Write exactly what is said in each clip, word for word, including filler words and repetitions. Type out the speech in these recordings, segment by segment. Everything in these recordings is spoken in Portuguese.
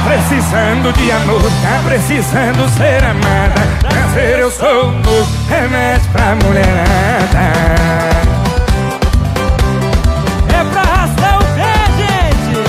precisando de amor, tá precisando ser amada. Prazer, eu sou um novo remédio pra mulherada. É pra arrastar o pé, gente!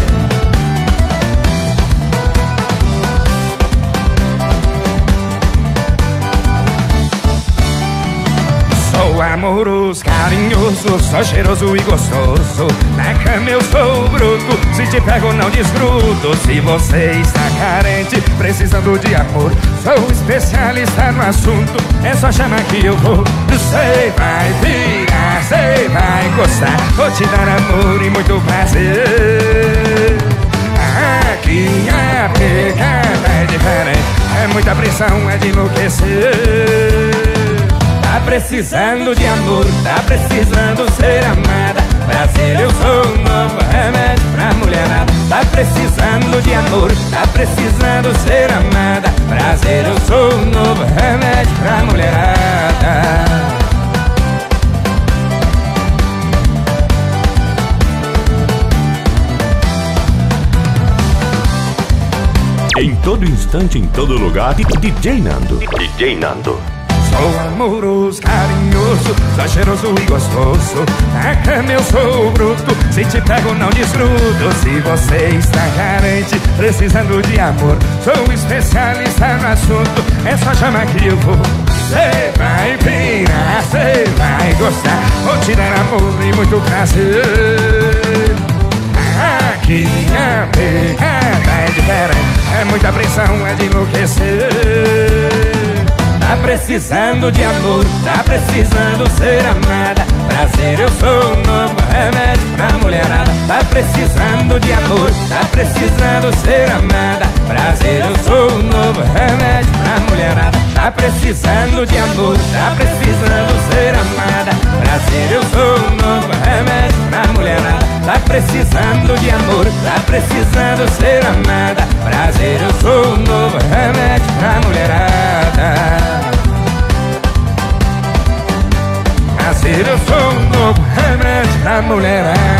Sou amoroso, carinhoso, sou cheiroso e gostoso. Na cama eu sou bruto, se te pego não desgrudo. Se você está carente, precisando de amor, sou especialista no assunto, é só chamar que eu vou. Você vai virar, você vai gostar, vou te dar amor e muito prazer. Aqui a pegada é diferente, é muita pressão, é de enlouquecer. Tá precisando de amor, tá precisando ser amada. Prazer, eu sou um novo remédio pra mulherada. Tá precisando de amor, tá precisando ser amada. Prazer, eu sou um novo remédio pra mulherada. Em todo instante, em todo lugar, D J Nando. D J Nando. Sou amoroso, carinhoso, sou cheiroso e gostoso. Na cama eu sou bruto, se te pego não desgrudo. Se você está carente, precisando de amor, sou especialista no assunto, é só chamar que eu vou. Cê vai pirar, cê vai gostar, vou te dar amor e muito prazer. Aqui a pegada é diferente, é muita pressão, é de enlouquecer. Tá precisando de amor, tá precisando ser amada. Prazer, eu sou um novo remédio pra mulherada. Tá precisando de amor, tá precisando ser amada. Prazer, eu sou um novo remédio pra mulherada. Tá precisando de amor, tá precisando ser amada. Prazer, eu sou um novo remédio pra mulherada. Tá precisando de amor, tá precisando ser amada. Prazer, eu sou um novo remédio pra mulherada. Prazer, eu sou um novo remédio pra mulherada.